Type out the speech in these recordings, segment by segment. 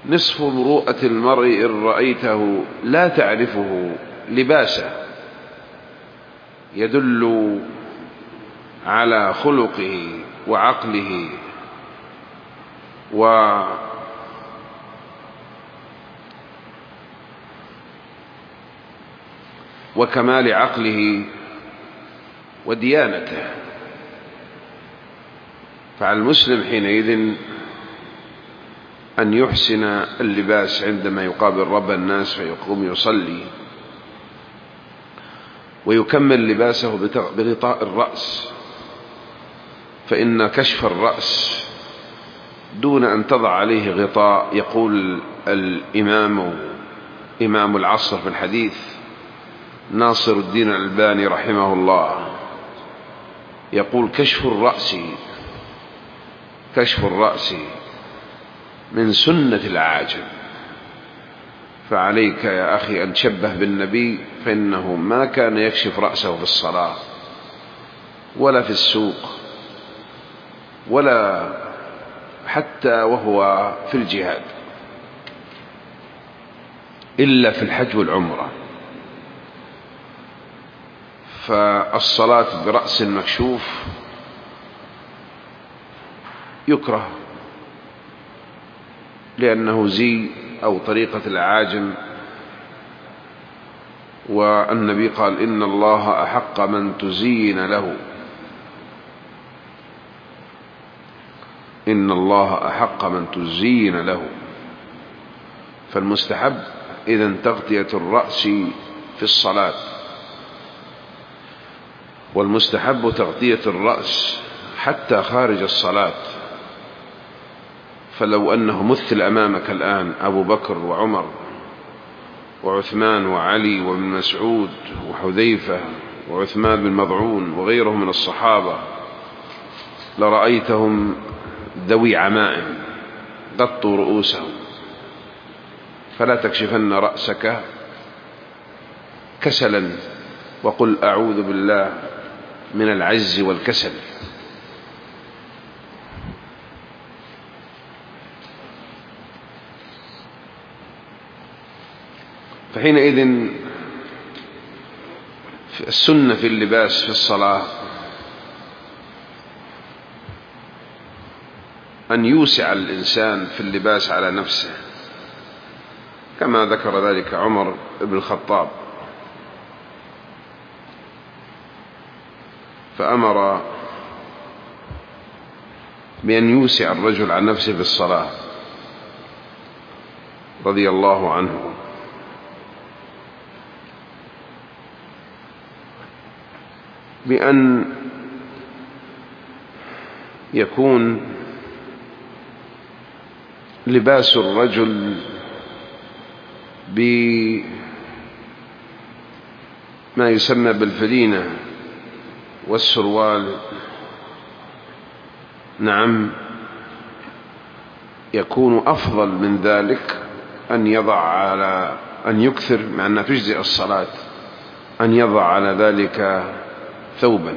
نصف مروءة المرء إن رأيته لا تعرفه لباسه يدل على خلقه وعقله وكمال عقله وديانته. فعلى المسلم حينئذ أن يحسن اللباس عندما يقابل رب الناس فيقوم يصلي، ويكمل لباسه بغطاء الرأس، فإن كشف الرأس دون أن تضع عليه غطاء، يقول إمام العصر في الحديث ناصر الدين الألباني رحمه الله، يقول كشف الرأس من سنة العاجم. فعليك يا أخي أن تشبه بالنبي، فإنه ما كان يكشف رأسه في الصلاة ولا في السوق ولا حتى وهو في الجهاد، إلا في الحج والعمرة. فالصلاة برأس مكشوف يكره، لأنه زي أو طريقة العاجم. والنبي قال إن الله أحق من تزين له، إن الله أحق من تزين له. فالمستحب إذن تغطية الرأس في الصلاة، والمستحب تغطية الرأس حتى خارج الصلاة. فلو أنه مثل أمامك الآن أبو بكر وعمر وعثمان وعلي وابن مسعود وحذيفة وعثمان بن مضعون وغيرهم من الصحابة، لرأيتهم ذوي عمائم غطوا رؤوسهم. فلا تكشفن رأسك كسلا، وقل أعوذ بالله من العجز والكسل. فحينئذ السنة في اللباس في الصلاة أن يوسع الإنسان في اللباس على نفسه، كما ذكر ذلك عمر بن الخطاب، فأمر بأن يوسع الرجل عن نفسه في الصلاة رضي الله عنه. بأن يكون لباس الرجل بما يسمى بالفلينة والسروال، نعم، يكون أفضل من ذلك أن يضع على أن يكثر، مع أنها تجزئ الصلاة، أن يضع على ذلك ثوبا.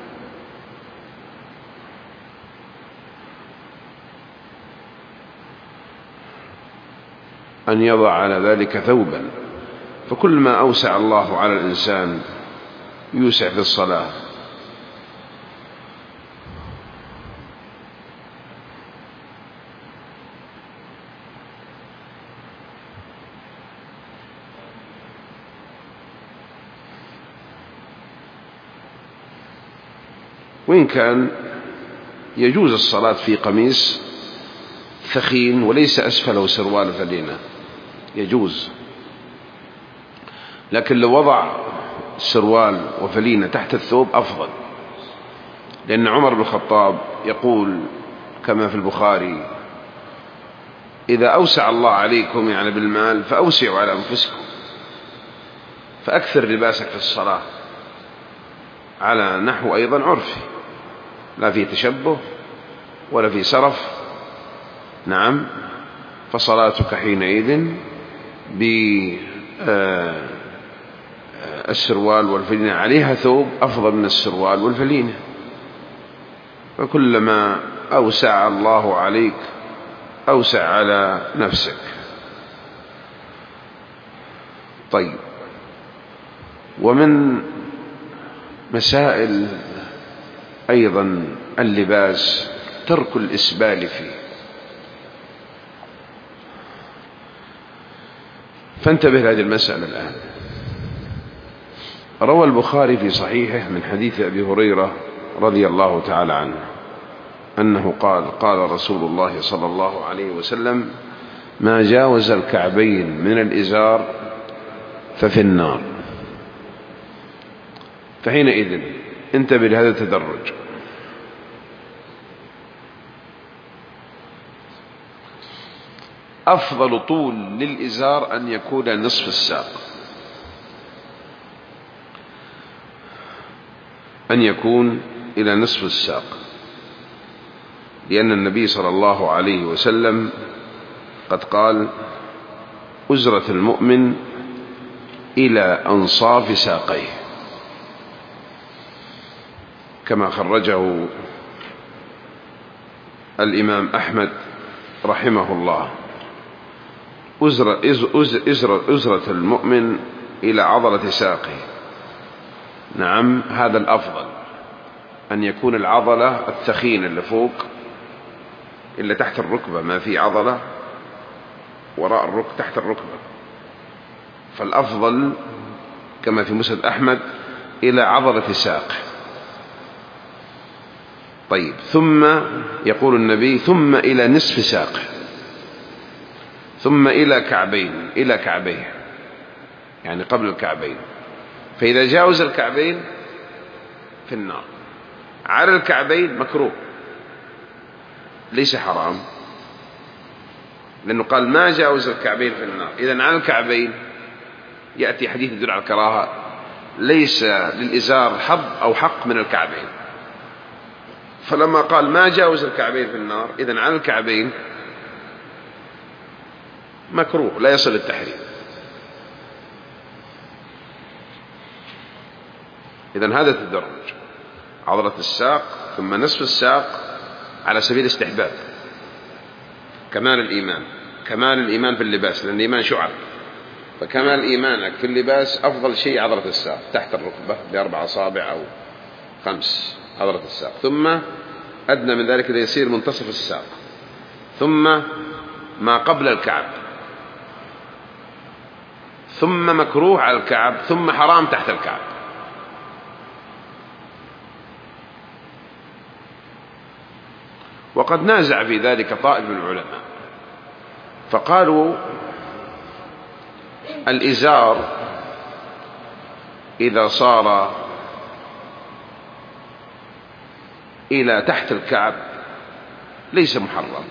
أن يضع على ذلك ثوبا. فكل ما أوسع الله على الإنسان يوسع في الصلاة. وإن كان يجوز الصلاة في قميص ثخين وليس أسفله سروال فلينة، يجوز. لكن لو وضع سروال وفلينة تحت الثوب أفضل، لأن عمر بن الخطاب يقول كما في البخاري: إذا أوسع الله عليكم يعني بالمال فأوسعوا على أنفسكم، فأكثر لباسك في الصلاة، على نحو أيضا عرفي، لا في تشبه ولا في سرف، نعم. فصلاتك حينئذ بالسروال والفلينة عليها ثوب أفضل من السروال والفلينة. فكلما أوسع الله عليك أوسع على نفسك. طيب، ومن مسائل أيضا اللباس ترك الإسبال فيه. فانتبه لهذه المسألة الآن. روى البخاري في صحيحه من حديث أبي هريرة رضي الله تعالى عنه أنه قال: قال رسول الله صلى الله عليه وسلم: ما جاوز الكعبين من الإزار ففي النار. فحينئذ انتبه لهذا التدرج. أفضل طول للإزار أن يكون نصف الساق، أن يكون إلى نصف الساق، لأن النبي صلى الله عليه وسلم قد قال: أزرة المؤمن إلى أنصاف ساقيه، كما خرجه الإمام أحمد رحمه الله. أزرة المؤمن إلى عضلة ساقه. نعم، هذا الأفضل، أن يكون العضلة الثخينة اللي فوق، إلا تحت الركبة ما في عضلة وراء الركبة تحت الركبة، فالأفضل كما في مسند أحمد إلى عضلة ساقه. طيب، ثم يقول النبي: ثم إلى نصف ساقه، ثم إلى كعبين، إلى كعبيه يعني قبل الكعبين. فإذا جاوز الكعبين في النار. على الكعبين مكروه، ليس حرام، لأنه قال: ما جاوز الكعبين في النار. إذن على الكعبين يأتي حديث يدل على الكراهة، ليس للإزار حظ أو حق من الكعبين. فلما قال: ما جاوز الكعبين في النار، إذن على الكعبين مكروه، لا يصل التحريم. إذن هذا التدرج: عضلة الساق ثم نصف الساق على سبيل الاستحباب، كمال الإيمان. كمال الإيمان في اللباس، لأن الإيمان شعب، فكمال إيمانك في اللباس أفضل شيء عضلة الساق تحت الركبة ب4 أصابع أو 5 عضلة الساق، ثم أدنى من ذلك إذا يصير منتصف الساق، ثم ما قبل الكعب، ثم مكروه على الكعب، ثم حرام تحت الكعب. وقد نازع في ذلك طائف من العلماء، فقالوا: الإزار إذا صار إلى تحت الكعب ليس محرم.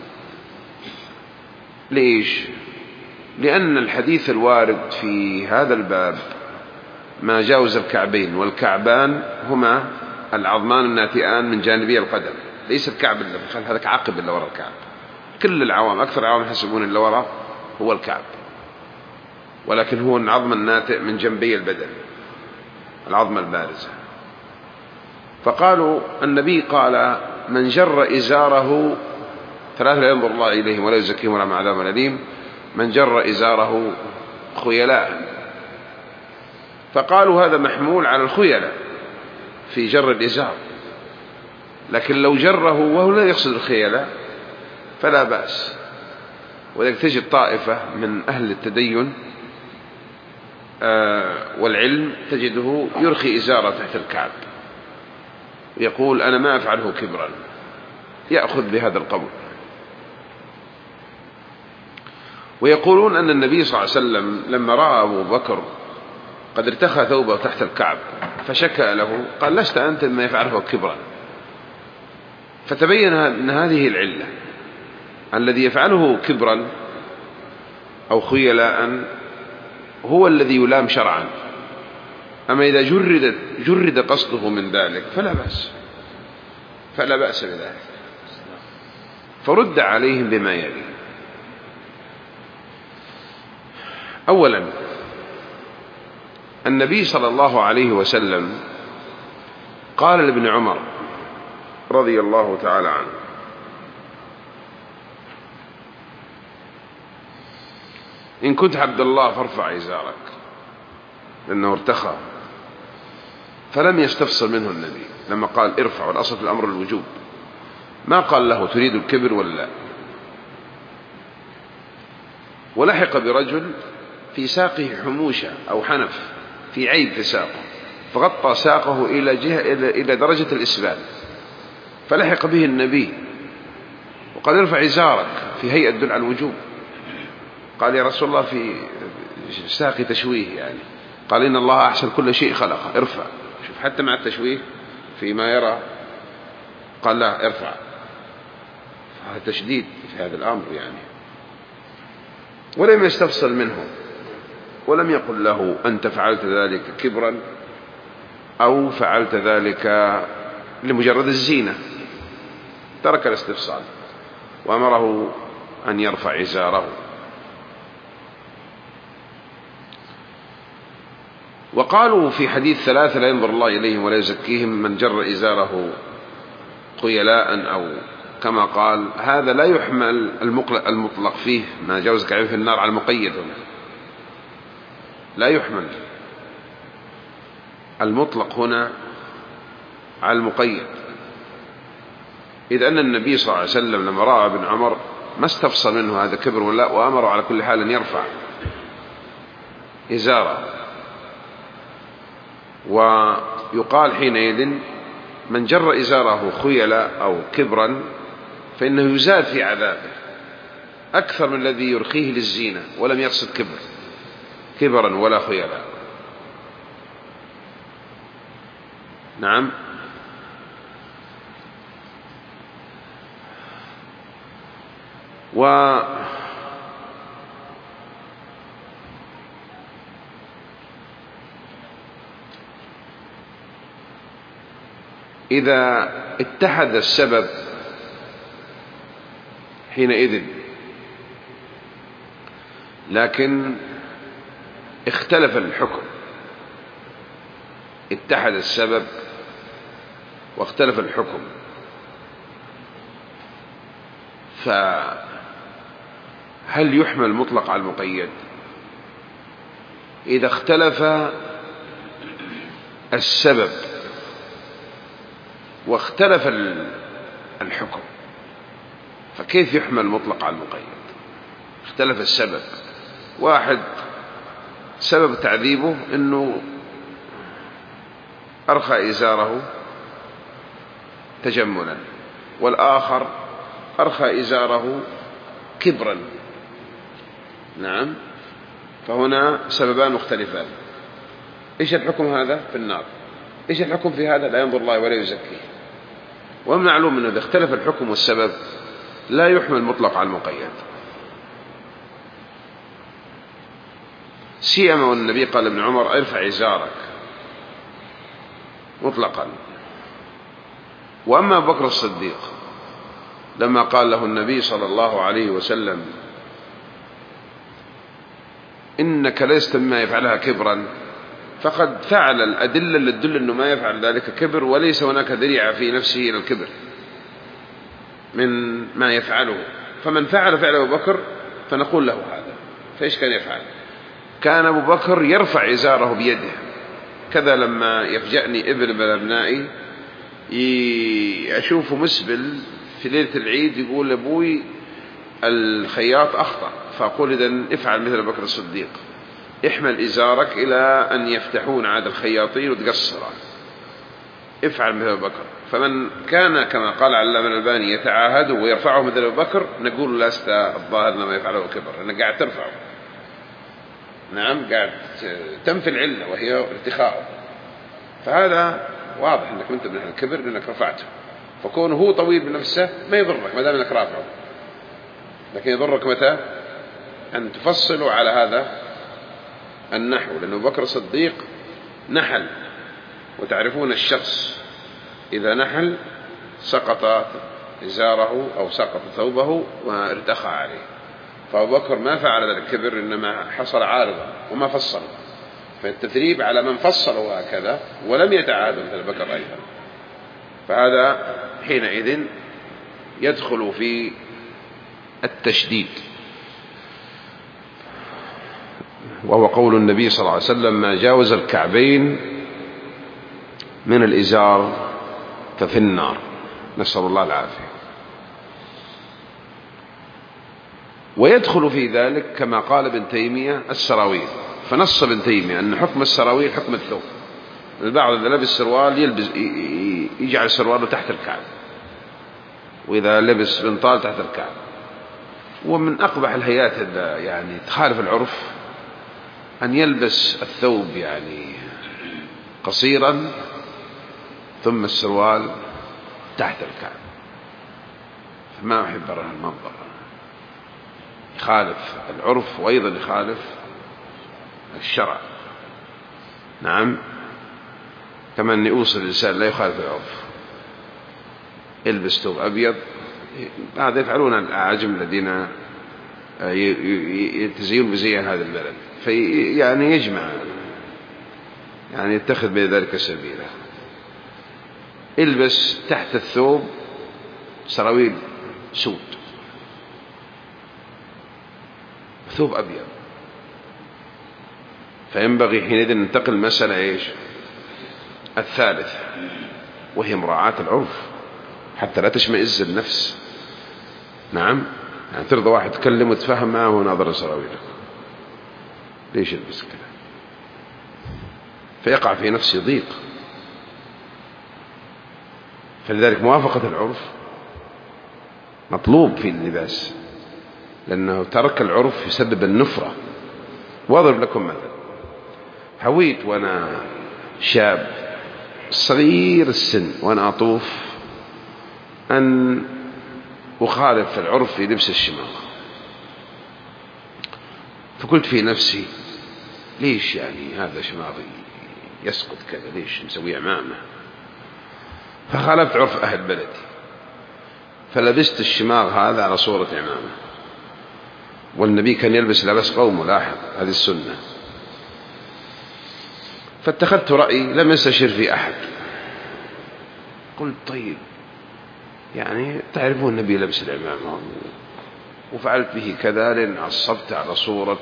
ليش؟ لأن الحديث الوارد في هذا الباب: ما جاوز الكعبين، والكعبان هما العظمان الناتئان من جانبي القدم، ليس الكعب اللي في هذاك عقب اللي وراء الكعب. كل العوام، أكثر العوام يحسبون اللي وراء هو الكعب، ولكن هو العظم الناتئ من جنبي البدن، العظم البارزة. فقالوا: النبي قال: من جر إزاره 3 لا ينظر الله إليهم ولا يزكيهم ولا عذاب أليم، من جر إزاره خيلاء. فقالوا هذا محمول على الخيلاء في جر الإزار، لكن لو جره وهو لا يقصد الخيلاء فلا بأس. ولذلك تجد طائفة من أهل التدين والعلم تجده يرخي إزاره تحت الكعب، يقول: أنا ما أفعله كبرا، يأخذ بهذا القول. ويقولون أن النبي صلى الله عليه وسلم لما رأى أبو بكر قد ارتخى ثوبه تحت الكعب فشكى له، قال: لست أنت ما يفعله كبرا. فتبين أن هذه العلة، الذي يفعله كبرا أو خيلاء هو الذي يلام شرعا، أما إذا جرد قصده من ذلك فلا بأس بذلك. فرد عليهم بما يلي: أولا، النبي صلى الله عليه وسلم قال لابن عمر رضي الله تعالى عنه: إن كنت عبد الله فارفع إزارك. لأنه ارتخى، فلم يستفصل منه النبي لما قال ارفع، والأصل في الأمر الوجوب، ما قال له تريد الكبر ولا لا. ولحق برجل في ساقه حموشة أو حنف، في عيب في ساقه، فغطى ساقه إلى درجة الإسبال، فلحق به النبي وقال ارفع إزارك، في هيئة دل على الوجوب. قال يا رسول الله في ساقي تشويه يعني. قال إن الله أحسن كل شيء خلقه، ارفع. شوف حتى مع التشويه فيما يرى قال لا ارفع، هذا تشديد في هذا الأمر يعني. ولم يستفصل منه، ولم يقل له أنت فعلت ذلك كبرا أو فعلت ذلك لمجرد الزينة، ترك الاستفصال وأمره أن يرفع إزاره. وقالوا في حديث ثلاثة لا ينظر الله إليهم ولا يزكيهم، من جر إزاره خيلاء أو كما قال، هذا لا يحمل المطلق فيه ما جاوزك عليه في النار على المقيد هنا، لا يحمل المطلق هنا على المقيد، إذ أن النبي صلى الله عليه وسلم لما رأى ابن عمر ما استفصل منه هذا كبر ولا، وأمره على كل حال أن يرفع إزاره. ويقال حينئذ من جر إزاره خيلا أو كبرا فإنه يزاد في عذابه أكثر من الذي يرخيه للزينة ولم يقصد كبرا ولا خيلا. نعم. إذا اتحد السبب حينئذ، لكن اختلف الحكم، اتحد السبب واختلف الحكم، فهل يحمل مطلق على المقيد؟ إذا اختلف السبب واختلف الحكم فكيف يحمل مطلق على المقيد؟ اختلف السبب، واحد سبب تعذيبه أنه أرخى إزاره تجملا، والآخر أرخى إزاره كبرا. نعم. فهنا سببان مختلفان. إيش الحكم هذا؟ في النار. إيش الحكم في هذا؟ لا ينظر الله ولا يزكيه. ومن معلوم أنه إذا اختلف الحكم والسبب لا يحمل مطلق على المقيد، سيما والنبي قال ابن عمر ارفع إزارك مطلقا. وأما أبو بكر الصديق لما قال له النبي صلى الله عليه وسلم إنك لست مما يفعلها كبرا، فقد فعل الأدلة اللي تدل أنه ما يفعل ذلك كبر، وليس هناك ذريعة في نفسه إلى الكبر من ما يفعله. فمن فعل فعل أبو بكر فنقول له هذا. فإيش كان يفعل؟ كان أبو بكر يرفع إزاره بيده. كذا لما يفجأني ابن من أبنائي أشوفه مسبل في ليلة العيد يقول أبوي الخياط أخطأ، فأقول إذن افعل مثل أبو بكر الصديق، احمل إزارك إلى أن يفتحون عاد الخياطين وتقصره، افعل مثل أبو بكر. فمن كان كما قال علامة الألباني يتعاهده ويرفعه مثل أبو بكر نقول لست الظاهر لما يفعله كبر، أنك قاعد ترفعه. نعم، قاعد تنفي العلة وهي ارتخاءه. فهذا واضح أنك أنت من الكبر لأنك رفعته، فكونه هو طويل بنفسه ما يضرك ما دام أنك رافعه، لكن يضرك متى؟ أن تفصلوا على هذا النحو، لأنه أبو بكر الصديق نحل، وتعرفون الشخص إذا نحل سقط إزاره أو سقط ثوبه وارتخى عليه. فأبو بكر ما فعل ذلك الكبر، إنما حصل عارضا وما فصل، فالتثريب على من فصل هكذا ولم يتعاد مثل بكر أيضا، فهذا حينئذ يدخل في التشديد. وهو قول النبي صلى الله عليه وسلم: ما جاوز الكعبين من الإزار ففي النار. نسأل الله العافية. ويدخل في ذلك كما قال ابن تيمية السراويل، فنص ابن تيمية أن حكم السراويل حكم الثوب. البعض إذا لبس سروال يجعل سرواله تحت الكعب، وإذا لبس بنطال تحت الكعب. ومن أقبح الهيئات يعني تخالف العرف أن يلبس الثوب يعني قصيرا ثم السروال تحت الكعب، فما أحب المنظر، يخالف العرف وأيضا يخالف الشرع. نعم، كما أن يوصل الإنسان لا يخالف العرف، يلبس ثوب أبيض. هذا يفعلون الأعاجم الذين يتزيون بزي هذا البلد، يعني يجمع، يعني يتخذ بذلك سبيلا. البس تحت الثوب سراويل سود، ثوب أبيض. فينبغي حينئذ ننتقل المسألة إيش الثالث، وهي مراعاة العرف حتى لا تشمئز النفس. نعم، يعني ترضى واحد تكلم وتفهم معه وناظر سراويلك، ليش يلبس كذا؟ فيقع في نفسه ضيق. فلذلك موافقة العرف مطلوب في اللباس، لأنه ترك العرف يسبب النفرة. وأضرب لكم مثلا، هويت وأنا شاب صغير السن وأنا أطوف أن أخالف العرف في لبس الشماغ، فقلت في نفسي: ليش يعني هذا شماغ يسقط كذا، ليش نسوي عمامة؟ فخالفت عرف أهل بلدي، فلبست الشماغ هذا على صورة عمامة. والنبي كان يلبس لبس قوم، لاحظ هذه السنة. فاتخذت رأي لم يستشر في أحد، قلت طيب يعني تعرفون النبي لبس العمامة، وفعلت به كذا لأن عصبت على صورة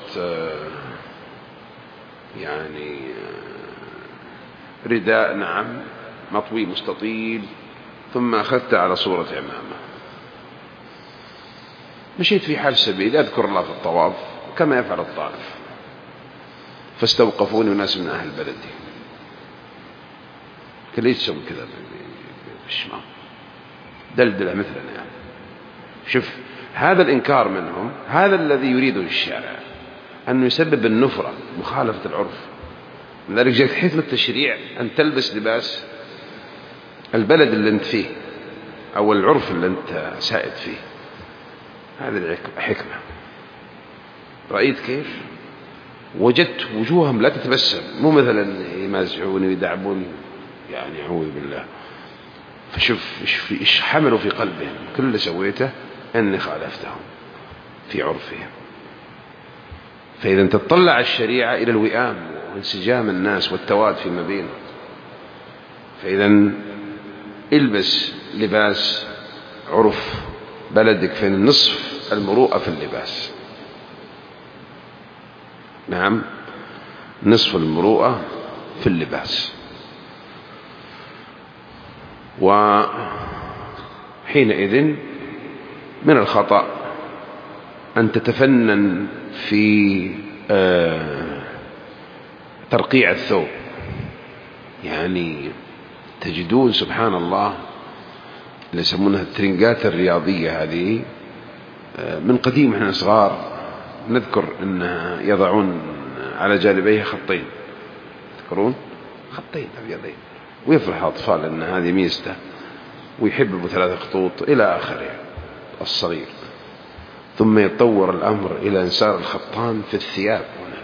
يعني رداء، نعم، مطوي مستطيل، ثم أخذت على صورة عمامة. مشيت في حال سبيل أذكر الله في الطواف كما يفعل الطائف، فاستوقفوني وناس من أهل بلدي، قال ليش تسوي كذا بالشمال دلدلة مثلنا؟ يعني شوف هذا الإنكار منهم، هذا الذي يريده الشارع، أنه يسبب النفرة، مخالفة العرف. لذلك جاءت حكمة التشريع أن تلبس لباس البلد اللي أنت فيه أو العرف اللي أنت سائد فيه. هذه الحكمة. رأيت كيف؟ وجدت وجوههم لا تتبسم، مو مثلا يمازحوني ويدعبوني، يعني أعوذ بالله. فشوف إيش حملوا في قلبهم. كل اللي سويته أني خالفتهم في عرفهم. فإذا تطلع الشريعة إلى الوئام وانسجام الناس والتواد فيما بينهم. فإذا البس لباس عرف بلدك، فإن نصف المروءة في اللباس. نعم، نصف المروءة في اللباس. وحينئذ من الخطأ أن تتفنن في ترقيع الثوب. يعني تجدون سبحان الله اللي يسمونها الترنجات الرياضية هذه، من قديم احنا صغار نذكر أنها يضعون على جانبيها خطين، تذكرون؟ خطين أبيضين، ويفرح الأطفال أن هذه ميزته، ويحب 3 خطوط إلى آخره الصغير. ثم يتطور الأمر إلى أن صار الخطان في الثياب هنا.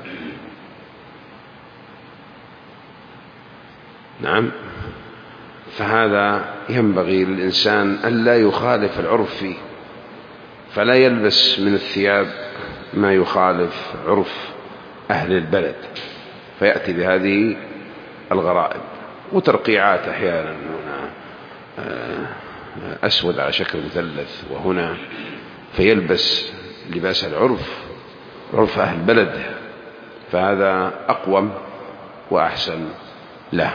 نعم، فهذا ينبغي للإنسان أن لا يخالف العرف فيه، فلا يلبس من الثياب ما يخالف عرف أهل البلد، فيأتي بهذه الغرائب وترقيعات. أحيانا هنا أسود على شكل مثلث، وهنا فيلبس لباس العرف، عرف أهل بلده، فهذا أقوم وأحسن له.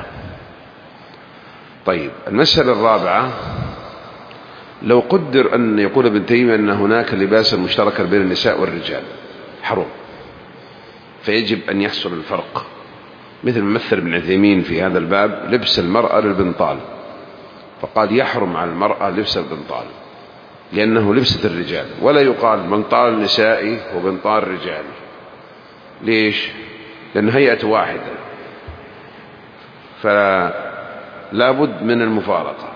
طيب، المسألة الرابعة: لو قدر أن يقول ابن تيمية أن هناك لباسا مشتركا بين النساء والرجال حرم، فيجب أن يحصل الفرق، مثل ما مثل ابن عثيمين في هذا الباب لبس المرأة للبنطال، فقال يحرم على المرأة لبس البنطال لأنه لبسة الرجال، ولا يقال بنطال نسائي وبنطال رجالي. ليش؟ لأن هيئة واحدة، فلا بد من المفارقة.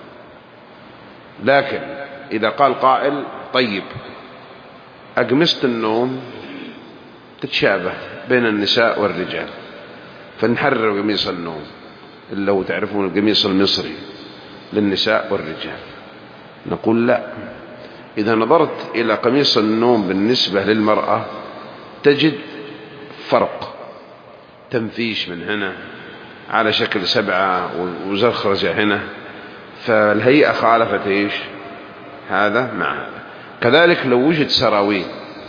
لكن إذا قال قائل: طيب، أقمصة النوم تتشابه بين النساء والرجال، فنحرر قميص النوم اللي هو تعرفون القميص المصري للنساء والرجال. نقول لا، إذا نظرت إلى قميص النوم بالنسبة للمرأة تجد فرق، تنفيش من هنا على شكل 7 وزخرجة هنا، فالهيئة خالفت إيش هذا مع هذا. كذلك لو وجد سراويل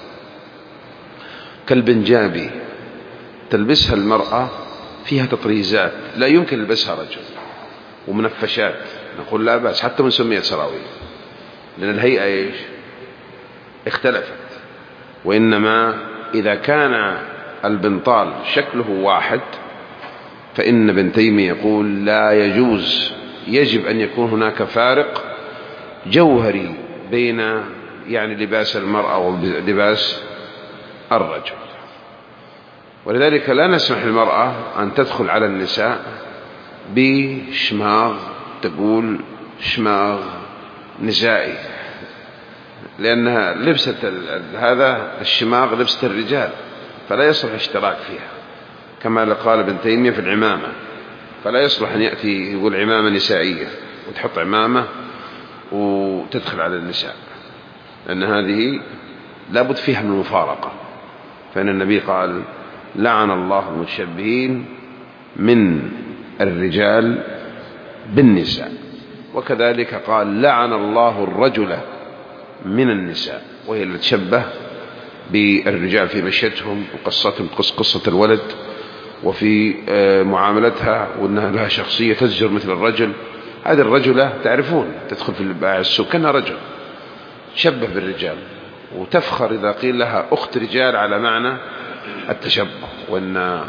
كالبنجابي تلبسها المرأة فيها تطريزات لا يمكن يلبسها رجل، ومنفشات، نقول لا بأس حتى من سميت سراويل، لأن الهيئة إيش اختلفت. وإنما إذا كان البنطال شكله واحد فإن ابن تيمية يقول لا يجوز، يجب أن يكون هناك فارق جوهري بين يعني لباس المرأة ولباس الرجل. ولذلك لا نسمح للمرأة أن تدخل على النساء بشماغ، تقول شماغ نسائي، لأنها لبسة هذا الشماغ لبسة الرجال، فلا يصلح اشتراك فيها، كما قال ابن تيمية في العمامة، فلا يصلح أن يأتي يقول عمامة نسائية وتحط عمامة وتدخل على النساء، لأن هذه لابد فيها من المفارقة. فإن النبي قال: لعن الله المتشبهين من الرجال بالنساء، وكذلك قال: لعن الله الرجل من النساء، وهي اللي تشبه بالرجال في مشيتهم وقصتهم، قصة الولد، وفي معاملتها، وأنها لها شخصية تزجر مثل الرجل. هذه الرجلة تعرفون تدخل في البائع السوق كأنها رجل، تشبه بالرجال، وتفخر إذا قيل لها أخت رجال على معنى التشبه، وأن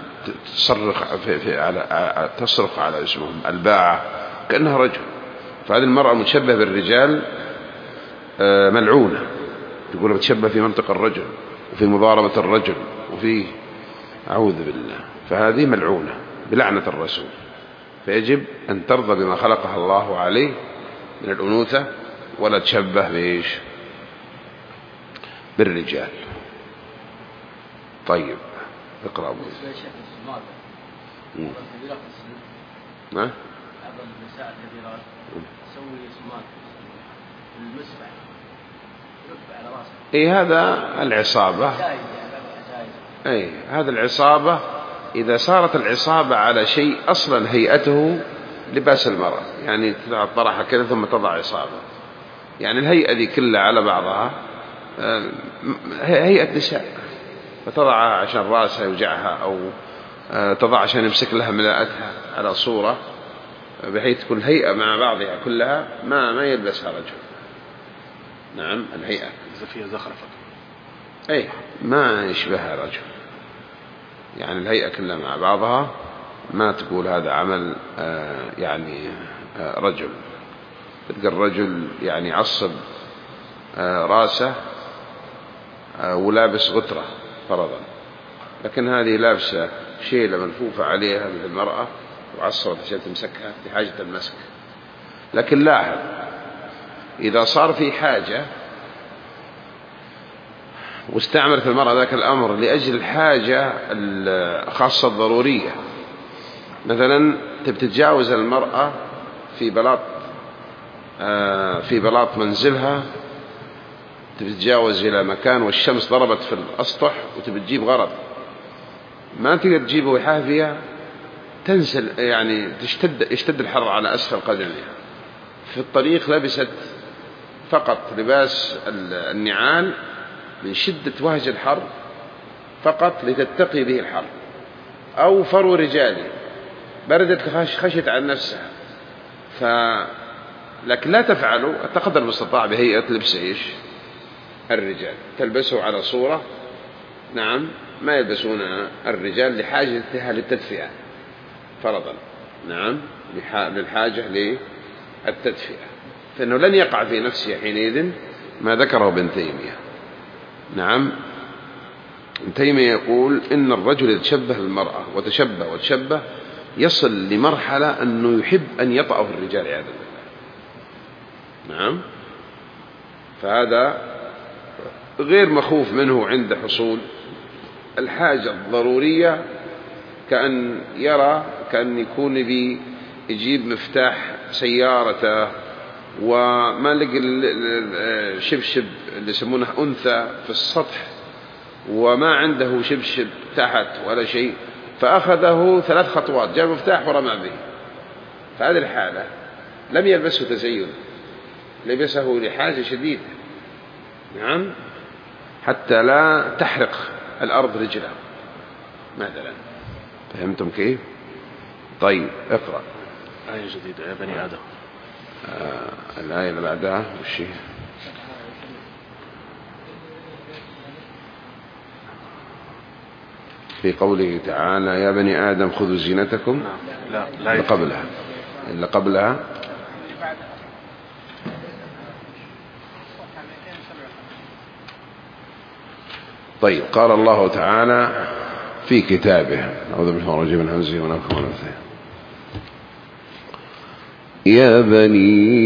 تصرخ على اسمهم الباعة كأنها رجل. فهذه المرأة متشبه بالرجال ملعونة، يقول بتشبه في منطق الرجل وفي مضاربة الرجل وفي أعوذ بالله، فهذه ملعونة بلعنة الرسول. فيجب أن ترضى بما خلقها الله عليه من الأنوثة، ولا تشبه بإيش بالرجال. طيب، اقرأ أبو ما النساء الكبيرات تسوي سماك المسبح يرفع على راسه. إيه هذا العصابة. أي هذا العصابة، إذا صارت العصابة على شيء أصلا هيئته لباس المرأة، يعني تضع الطرحة كذا ثم تضع عصابة، يعني الهيئة دي كلها على بعضها هيئة نساء، فتضع عشان رأسها يوجعها، أو تضع عشان يمسك لها ملاءتها على صورة بحيث تكون هيئة مع بعضها كلها ما يلبسها رجل. نعم، الهيئة إذا فيها زخرفة أي ما يشبهها رجل، يعني الهيئة كلها مع بعضها ما تقول هذا عمل يعني رجل. تلقى الرجل يعني عصب راسه ولابس غترة فرضا، لكن هذه لابسة شيلة ملفوفة عليها مثل المرأة وعصبت عشان تمسكها في حاجة المسك. لكن لاحظ، إذا صار في حاجة واستعملت المرأة ذاك الأمر لأجل الحاجة الخاصة الضرورية، مثلا تتجاوز المرأة في بلاط منزلها، تتجاوز إلى مكان والشمس ضربت في الأسطح وتبتجيب غرض، ما تقدر تجيب وحاها فيها، تنزل يعني يشتد الحر على أسفل قدمها. في الطريق لبست فقط لباس النعال، من شدة وهج الحر فقط لتتقي به الحر، أو فرو رجالي بردت خشيت عن نفسها، لكن لا تفعلوا قدر المستطاع بهيئة لبس إيش الرجال، تلبسوا على صورة نعم ما يلبسون الرجال لحاجتها للتدفئة فرضا، نعم للحاجة للتدفئة، فإنه لن يقع في نفسه حينئذ ما ذكره ابن تيمية. نعم ابن تيمية يقول إن الرجل يتشبه المرأة وتشبه يصل لمرحلة أنه يحب أن يطأ في الرجال عياذا بالله. نعم فهذا غير مخوف منه عند حصول الحاجة الضرورية، كأن يرى كأن يكون يجيب مفتاح سيارته وما لقى شبشب اللي يسمونه أنثى في السطح وما عنده شبشب تحت ولا شيء، فأخذه 3 خطوات جاء مفتاح ورمى به، فهذه الحالة لم يلبسه تزين، لبسه لحاجة شديدة نعم حتى لا تحرق الأرض رجله مثلا. فهمتم كيف؟ طيب اقرأ آية جديدة يا بني آدم. الآية اللي بعدها وش هي؟ في قوله تعالى يا بني آدم خذوا زينتكم. لا إلا قبلها طيب قال الله تعالى في كتابه أعوذ بالله من همزه ونفخه ونفثه يا بني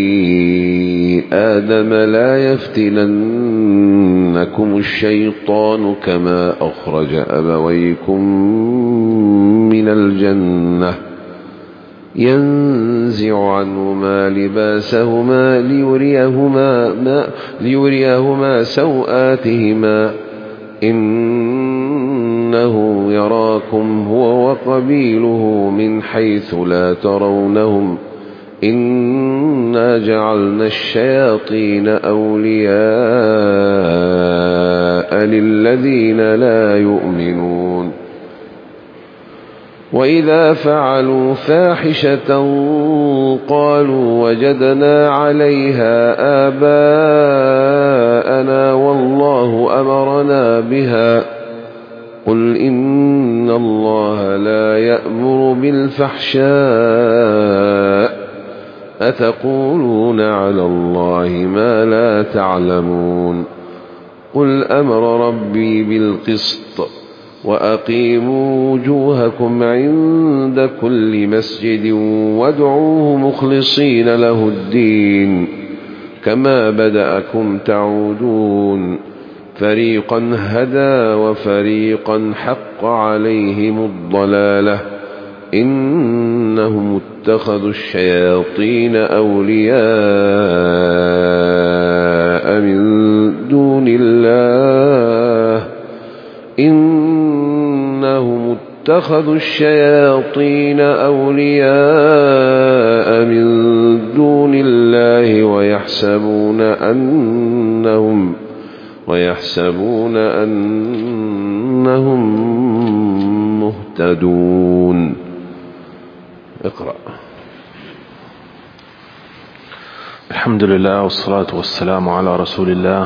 آدم لا يفتننكم الشيطان كما أخرج أبويكم من الجنة ينزع عنهما لباسهما ليريهما سوآتهما إنه يراكم هو وقبيله من حيث لا ترونهم إنا جعلنا الشياطين أولياء للذين لا يؤمنون وإذا فعلوا فاحشة قالوا وجدنا عليها آباءنا والله أمرنا بها قل إن الله لا يأمر بالفحشاء أتقولون على الله ما لا تعلمون قل أمر ربي بالقسط وأقيموا وجوهكم عند كل مسجد وادعوه مخلصين له الدين كما بدأكم تعودون فريقا هدى وفريقا حق عليهم الضلالة إنهم اتخذوا الشياطين أولياء من دون الله إنهم اتخذوا الشياطين أولياء من دون الله ويحسبون أنهم مهتدون. اقرأ. الحمد لله والصلاة والسلام على رسول الله.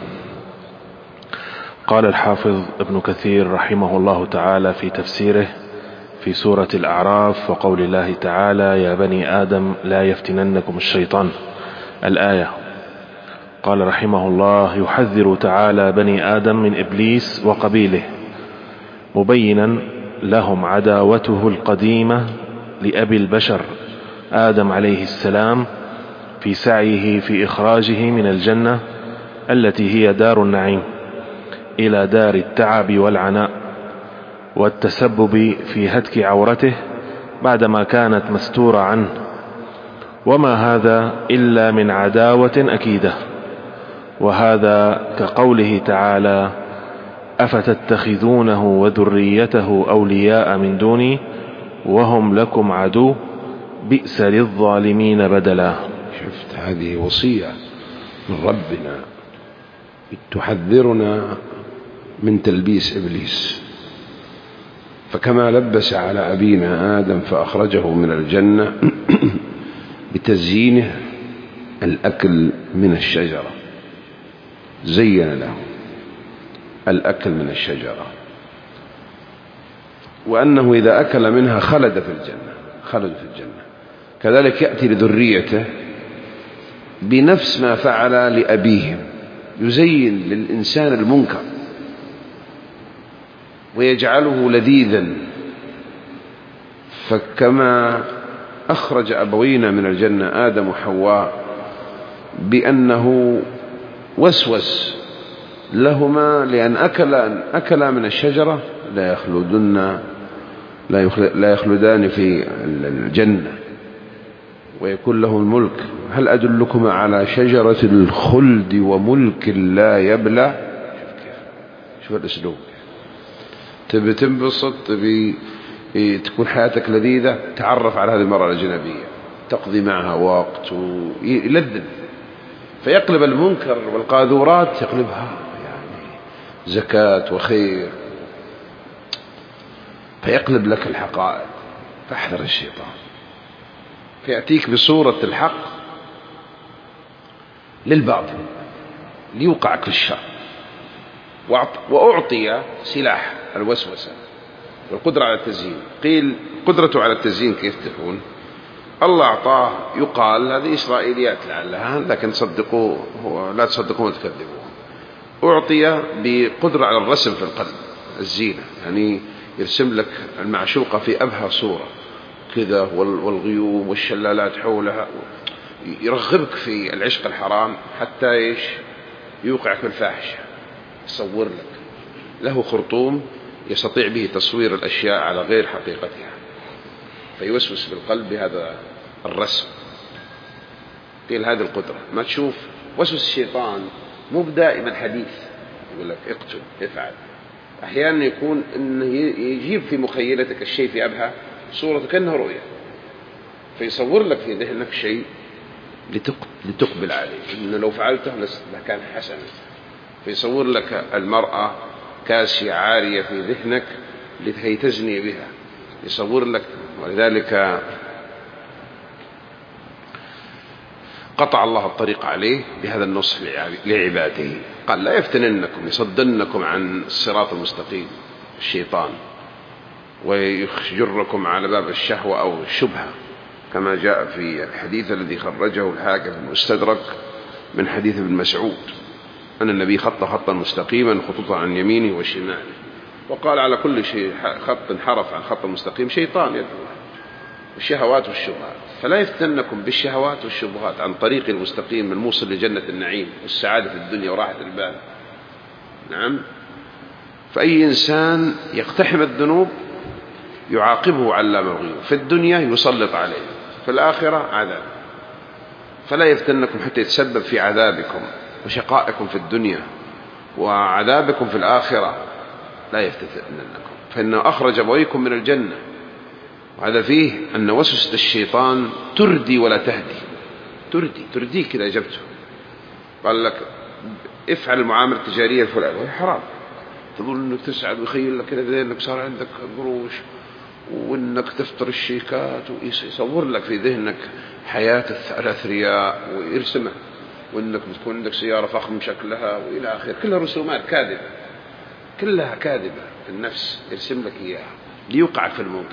قال الحافظ ابن كثير رحمه الله تعالى في تفسيره في سورة الأعراف وقول الله تعالى يا بني آدم لا يفتننكم الشيطان الآية. قال رحمه الله يحذر تعالى بني آدم من إبليس وقبيله مبينا لهم عداوته القديمة لأبي البشر آدم عليه السلام في سعيه في إخراجه من الجنة التي هي دار النعيم إلى دار التعب والعناء والتسبب في هتك عورته بعدما كانت مستورة عنه، وما هذا إلا من عداوة أكيدة. وهذا كقوله تعالى أفتتخذونه وذريته أولياء من دوني وهم لكم عدو بئس للظالمين بدلا. شفت هذه وصية من ربنا تحذرنا من تلبيس إبليس. فكما لبس على أبينا آدم فأخرجه من الجنة بتزيينه الأكل من الشجرة، زين له الأكل من الشجرة، وأنه إذا أكل منها خلد في الجنة. كذلك يأتي لذريته بنفس ما فعل لأبيهم، يزين للإنسان المنكر ويجعله لذيذا. فكما أخرج أبوينا من الجنة آدم وحواء بأنه وسوس لهما لأن أكلا من الشجرة لا يخلدان في الجنة ويكون له الملك. هل أدلكما على شجرة الخلد وملك لا يبلى؟ شوف الأسلوب، تبي تنبسط، تبي تكون حياتك لذيذة، تعرف على هذه المرأة الأجنبية، تقضي معها وقت ويلذذ، فيقلب المنكر والقاذورات يقلبها يعني زكاة وخير، فيقلب لك الحقائق. فاحذر الشيطان، فيأتيك بصورة الحق للباطل ليوقعك في الشر. وأعطي سلاح الوسوسة والقدرة على التزيين. قيل قدرته على التزيين كيف تكون؟ الله أعطاه، يقال هذه إسرائيليات لعلها، لكن صدقوه لا تصدقوه وتكذبوه. أعطي بقدرة على الرسم في القلب، الزينة، يعني يرسم لك المعشوقة في أبهى صورة كذا، والغيوم والشلالات حولها، يرغبك في العشق الحرام حتى يوقعك في الفاحشة. يصور لك، له خرطوم يستطيع به تصوير الأشياء على غير حقيقتها، فيوسوس بالقلب بهذا الرسم. قيل هذه القدرة. ما تشوف وسوس الشيطان مو دائما حديث، يقول لك اقتل افعل، أحيانا يكون إنه يجيب في مخيلتك الشيء في أبهى صورة كأنها رؤية، فيصور لك في ذهنك شيء لتقبل عليه، إنه لو فعلته لكان حسنا. فيصور لك المرأة كاسية عارية في ذهنك لكي تزني بها، يصور لك. ولذلك قطع الله الطريق عليه بهذا النصح لعباده، قال لا يفتننكم، يصدنكم عن الصراط المستقيم الشيطان، ويخجركم على باب الشهوة أو الشبهة، كما جاء في الحديث الذي خرجه الحاكم في المستدرك من حديث ابن مسعود أن النبي خط خطا مستقيما خطوطا عن يمينه وشماله، وقال على كل شيء خط انحرف عن خط مستقيم شيطان يدعو، الشهوات والشبهات. فلا يفتنكم بالشهوات والشبهات عن طريق المستقيم الموصل لجنة النعيم والسعادة في الدنيا وراحة البال. نعم. فأي إنسان يقتحم الذنوب يعاقبه علام الغيوب، في الدنيا يسلط عليه، في الآخرة عذاب. فلا يفتنكم حتى يتسبب في عذابكم وشقائكم في الدنيا وعذابكم في الآخرة، لا يفتننكم، فإنه أخرج أبويكم من الجنة. وهذا فيه أن وسوسة الشيطان تردي ولا تهدي، ترديك إذا أجبته. قال لك افعل المعاملة التجارية الفلانية وهي حرام، تظن أنك تسعد ويخيل لك كذا أنك صار عندك قروش وأنك تفطر الشيكات، ويصور لك في ذهنك حياة الأثرياء ويرسمها، وأنك بتكون عندك سيارة فخم شكلها وإلى آخر، كلها رسومات كاذبة، كلها كاذبة في النفس، يرسم لك إياها ليوقعك في المنكر.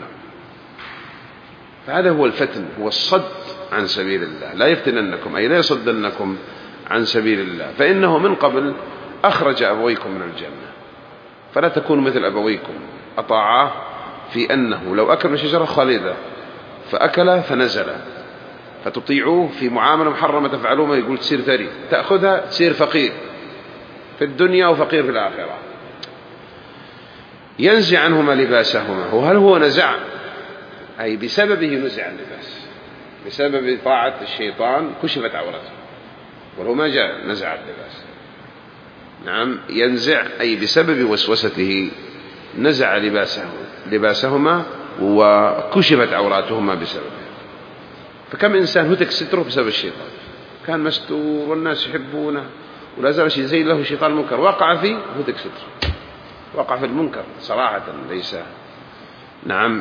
فهذا هو الفتن، هو الصد عن سبيل الله. لا يفتننكم أي لا يصدنكم عن سبيل الله، فإنه من قبل أخرج أبويكم من الجنة، فلا تكونوا مثل أبويكم أطاعاه في أنه لو أكل من شجرة خالدة فأكل فنزل، فتطيعوه في معاملة محرمة تفعلوه، ما يقول تصير ثري، تأخذها تصير فقير في الدنيا وفقير في الآخرة. ينزع عنهما لباسهما، وهل هو نزع أي بسببه نزع اللباس، بسبب طاعة الشيطان كشفت عورته، وهو ما جاء نزع اللباس. نعم، ينزع أي بسبب وسوسته نزع لباسهما وكشفت عوراتهما بسببه. فكم إنسان هتك ستره بسبب الشيطان، كان مستور والناس يحبونه ولا زال شيء زي له الشيطان المنكر وقع فيه هتك ستره وقع في المنكر صراحة ليس. نعم.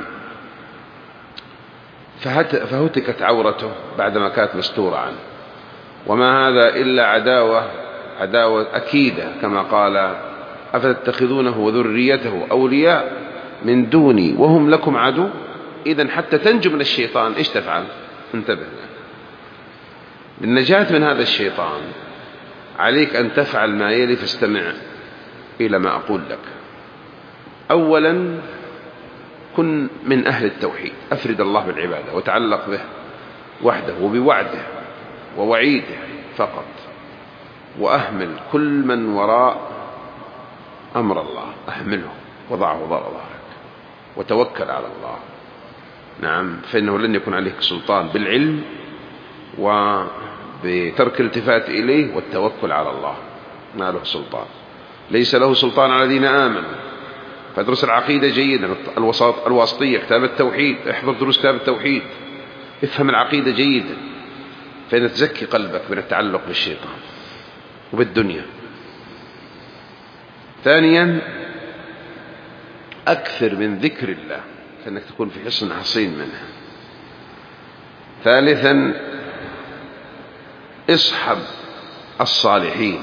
فهتكت عورته بعدما كانت مستورة عنه، وما هذا إلا عداوة أكيدة كما قال أفتتخذونه وذريته أولياء من دوني وهم لكم عدو. إذن حتى تنجو من الشيطان إيش تفعل؟ انتبه، للنجاة من هذا الشيطان عليك أن تفعل ما يلي، فاستمع إلى ما أقول لك. أولا كن من أهل التوحيد، أفرد الله بالعبادة وتعلق به وحده وبوعده ووعيده فقط، وأهمل كل من وراء أمر الله، أهمله وضعه وراء ظهرك وتوكل على الله. نعم، فإنه لن يكون عليك سلطان بالعلم وبترك الالتفات إليه والتوكل على الله، ما له سلطان. ليس له سلطان على الذين آمنوا. فادرس العقيدة جيدا، الواسطية، كتاب التوحيد، احضر دروس كتاب التوحيد، افهم العقيدة جيدا، فإن تزكي قلبك من التعلق بالشيطان وبالدنيا. ثانيا أكثر من ذكر الله، فإنك تكون في حصن حصين منه. ثالثا اصحب الصالحين،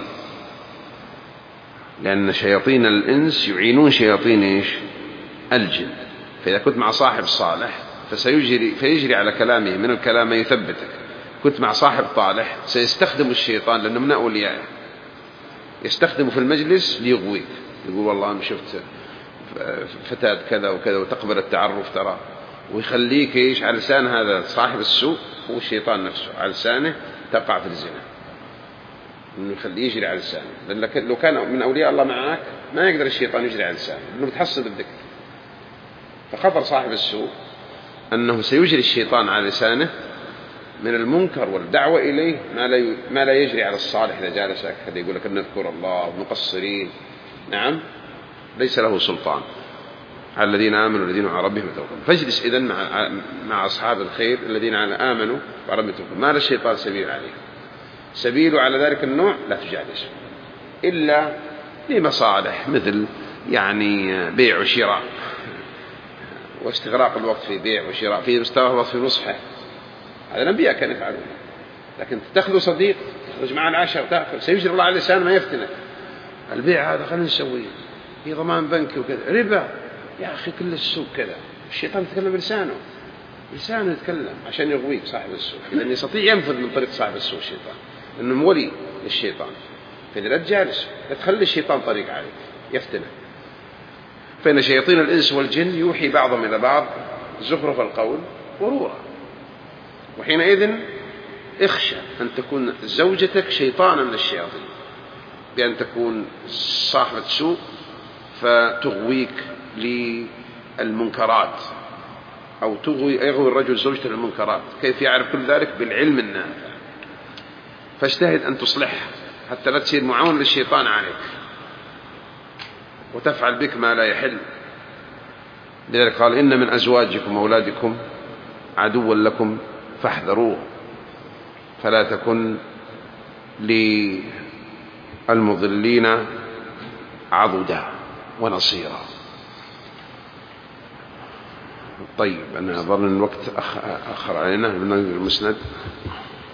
لأن شياطين الإنس يعينون شياطين إيش؟ الجن. فإذا كنت مع صاحب صالح فيجري على كلامه من الكلام ما يثبتك. كنت مع صاحب طالح سيستخدم الشيطان، لأنه من أوليائه، يستخدمه في المجلس ليغويك، يقول والله أنا شفت فتاة كذا وكذا وتقبل التعرف ترى، ويخليك إيش على لسان هذا صاحب السوء، هو الشيطان نفسه على لسانه تقع في الزنا، إنه يخليه يجري على لسانه. لأن لو كان من أولياء الله معك ما يقدر الشيطان يجري على لسانه، لأنه بتحصل الذكر. فخطر صاحب السوء أنه سيجري الشيطان على لسانه من المنكر والدعوة إليه ما لا يجري على الصالح. إذا جالسك هذا يقول لك نذكر الله مقصرين، نعم، ليس له سلطان على الذين آمنوا الذين على ربهم يتوكلون. فاجلس إذن مع أصحاب الخير الذين آمنوا وعلى ربهم يتوكلون. ما للشيطان سبيل عليه، سبيله على ذلك النوع لا تجالسه إلا لمصالح، مثل يعني بيع وشراء واستغراق الوقت في بيع وشراء، في مستغرق الوقت في نصحه، هذا الأنبياء كانوا يفعلون. لكن تخلو صديق، تخرج معه العشاء وتأكل، سيجري الله على لسان ما يفتنك. البيع هذا خلينا نسويه في ضمان بنكي وكذا، ربا يا أخي كل السوق كذا. الشيطان يتكلم بلسانه، لسانه يتكلم عشان يغويك صاحب السوق، لأن يستطيع ينفذ من طريق صاحب السوق الشيطان، لأنه مولي للشيطان. فإذا لا تجالس، لا تخلي الشيطان طريق عليك يفتنك. فإن شياطين الإنس والجن يوحي بعضهم إلى بعض زخرف القول غرورا. وحينئذ اخشى أن تكون زوجتك شيطانا من الشياطين، بأن تكون صاحبة سوء فتغويك للمنكرات، أو يغوي الرجل زوجته للمنكرات. كيف يعرف كل ذلك؟ بالعلم النافع. فاجتهد أن تصلحها حتى لا تصير معاون للشيطان عليك وتفعل بك ما لا يحل. لذلك قال إن من أزواجكم وأولادكم عدوا لكم فاحذروه، فلا تكن للمضلين عضدا ونصيرا. طيب، أنا أظن الوقت أخر علينا، بننقل المسند.